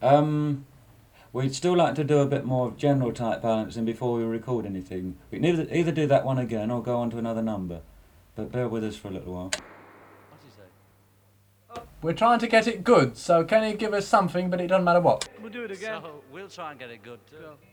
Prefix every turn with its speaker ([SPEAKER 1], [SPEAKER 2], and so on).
[SPEAKER 1] We'd still like to do a bit more general type balancing before we record anything. We can either do that one again or go on to another number. But bear with us for a little while.
[SPEAKER 2] What's he say?
[SPEAKER 3] We're trying to get it good, so can you give us something, but it doesn't matter what?
[SPEAKER 4] We'll do it again.
[SPEAKER 2] So we'll try and get it good too.
[SPEAKER 4] Go.